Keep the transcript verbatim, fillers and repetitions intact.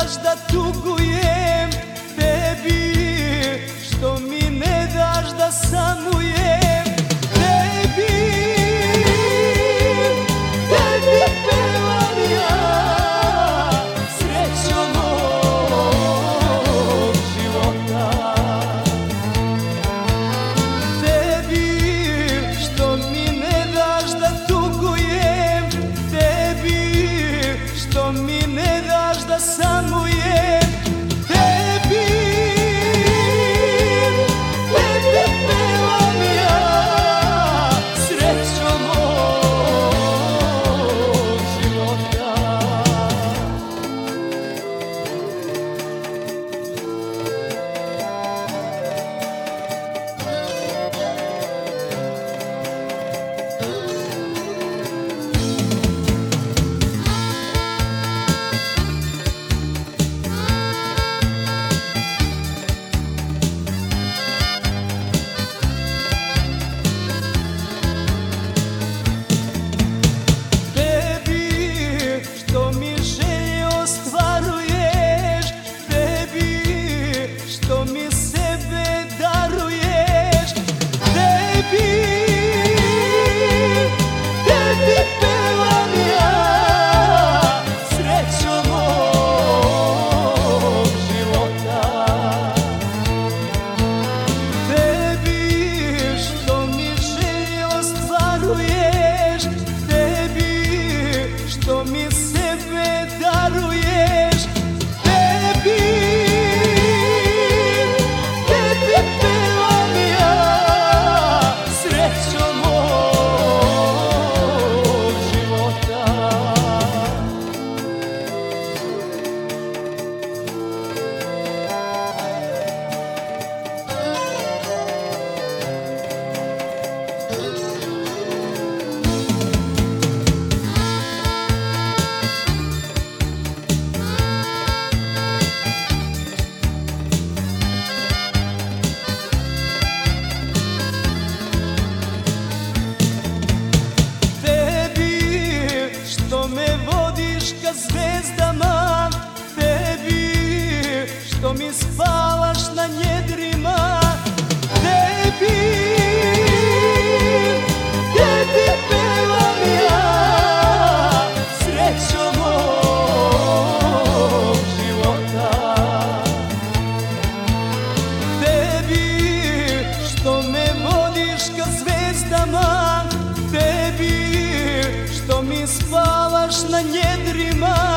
daš da tugujem, tebi što mi ne daš da sanujem, tebi, tebi pevam ja srećo mog života. Tebi što mi ne daš da tugujem, tebi što mi ne daš da sanujem, tebi, tebi pevam ja srećo mog života. Što mi sebe daruješ, tebi, tebi pevam ja srećo mog života. Ka zvezdama, tebi što mi spavaš na njedrima, tebi, tebi pevam ja srećo mog života. Tebi što me vodiš ka zvezdama, tebi što mi spavaš na njedrima,